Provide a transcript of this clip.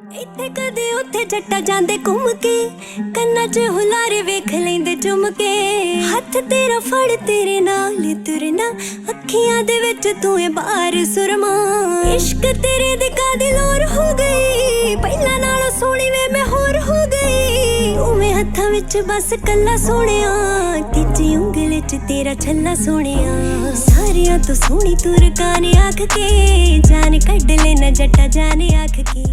ਇੱਥੇ ਕਦੇ ਉੱਥੇ ਜੱਟਾ ਜਾਂਦੇ ਘੁੰਮ ਕੇ, ਕੰਨਾਂ 'ਚ ਹੁਲਾਰੇ ਵੇਖ ਲੈਂਦੇ ਚੁੰਮ ਕੇ। ਹੱਥ ਤੇਰਾ ਫੜ ਤੇਰੇ ਨਾਲ ਤੁਰਨਾ, ਅੱਖੀਆਂ ਦੇ ਵਿੱਚ ਤੂੰ ਏ ਬਾਹਰ ਸੁਰਮਾ। ਇਸ਼ਕ ਤੇਰੇ ਦੇ ਕਾਦੀ ਲੋਰ ਹੋ ਗਈ, ਪਹਿਲਾਂ ਨਾਲੋਂ ਸੋਹਣੀ ਵੇ ਮੈਂ ਹੋਰ ਹੋ ਗਈ। ਉਵੇਂ ਹੱਥਾਂ ਵਿੱਚ ਬਸ ਕੱਲਾ ਸੋਹਣਿਆ, ਤੀਜੀ ਉਂਗਲ 'ਚ ਤੇਰਾ ਛੱਲਾ ਸੋਹਣਿਆ। ਸਾਰਿਆਂ ਤੋਂ ਸੋਹਣੀ ਤੂੰ ਰਕਾਨੇ ਆਖ ਕੇ, ਜਾਨ ਕੱਢ ਲੈਣਾ ਜੱਟਾ ਜਾਨ ਆਖ ਕੇ।